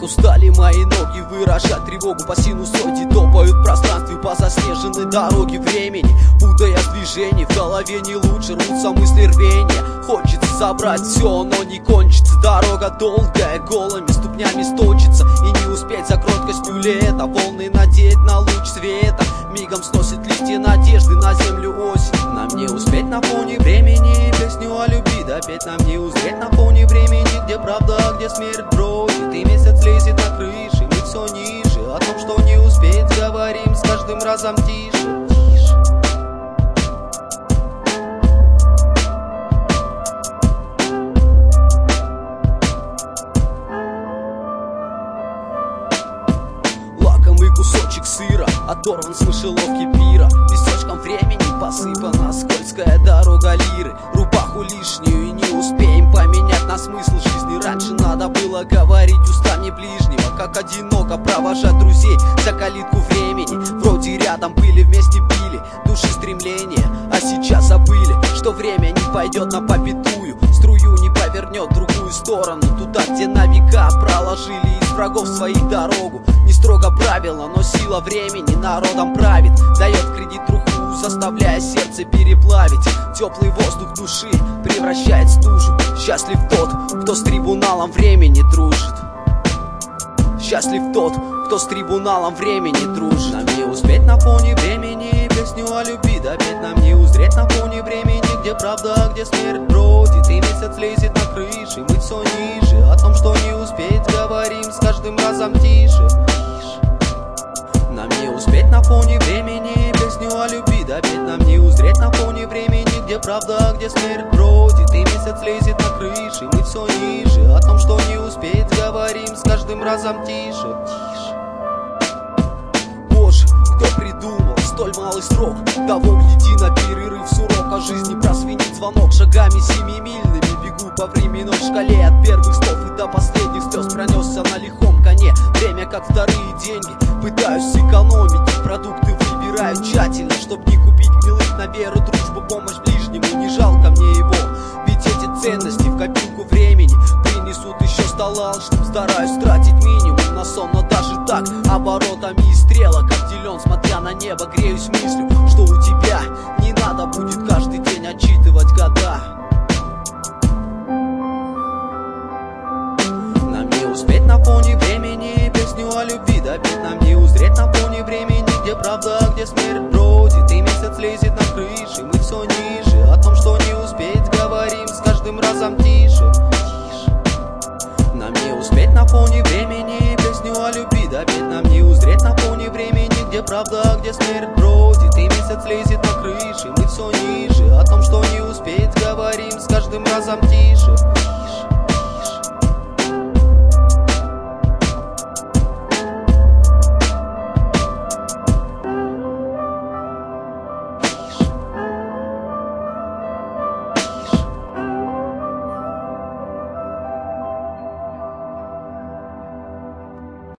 Устали мои ноги выражать тревогу, по синусоиде топают в пространстве по заснеженной дороге времени. Путаясь в движении, в голове не лучше, рвутся мысли рвения. Хочется собрать все, но не кончится. Дорога долгая, голыми ступнями сточится, и не успеть за кроткостью лета. Волны надеть на луч света, мигом сносит листья надежды на землю осень. Нам не успеть на фоне времени песню о любви допеть. Нам не узреть на фоне времени, где правда, а где смерть бродит. И месяц лезет на крыши, мы все ниже. О том, что не успеть, говорим с каждым разом тише. Лакомый кусочек сыра оторван с мышеловки пира. Песочком времени посыпана скользкая дорога лиры. Рубаху лишнюю и не успеем поменять на смысл жизни. Раньше надо было говорить устами ближнего, как одиноко провожать друзей за калитку времени. Вроде рядом были, вместе пили души стремления, а сейчас забыли, что время не пойдет на попятую, струю не повернет в другую сторону, туда, где на века проложили из врагов своих дорогу. Не строго правило, но сила времени народом правит, дает в кредит труху, заставляя сердце переплавить. Теплый воздух души превращает в стужу. Счастлив тот, кто с трибуналом времени дружит. Счастлив тот, кто с трибуналом времени дружит. Нам не успеть на фоне времени песню о любви допеть. Нам не узреть на фоне времени, где правда, а где смерть бродит. И месяц лезет на крыши, мы все ниже. О том, что не успеть, говорим с каждым разом тише. Нам не успеть на фоне времени песню о любви допеть. Нам не узреть на фоне времени, где правда, а где смерть бродит. И месяц лезет на крыши, мы все ниже. О том, что не успеть, говорим с каждым разом тише. Боже, кто придумал столь малый срок? Того гляди, на перерыв сурока жизни просвинит звонок. Шагами семимильными бегу по временной шкале, от первых слов и до последних слез пронесся на лихом коне. Время как вторые деньги, пытаюсь сэкономить, и продукты выбираю тщательно, чтоб не купить гнилых на веру, дружбу, помощь ближнему. Не жалко мне его, ведь эти ценности в копилку времени принесут еще столалочным. Стараюсь тратить минимум на сон, но даже так оборотами и стрелок обделен. Смотря на небо, греюсь мыслью, что у тебя не надо будет каждый день отчитывать года. Нам не успеть на фоне времени песню о любви допеть. Нам не узреть на фоне времени, где правда, а где смерть бродит. И месяц лезет на крыши, мы все ниже. О том, что не успеть, говорим с каждым разом тише. Нам не успеть на фоне времени песню о любви допеть. Нам не узреть на фоне времени, где правда, а где смерть бродит. И месяц лезет на крыши, мы все ниже. О том, что не успеть, говорим с каждым разом тише.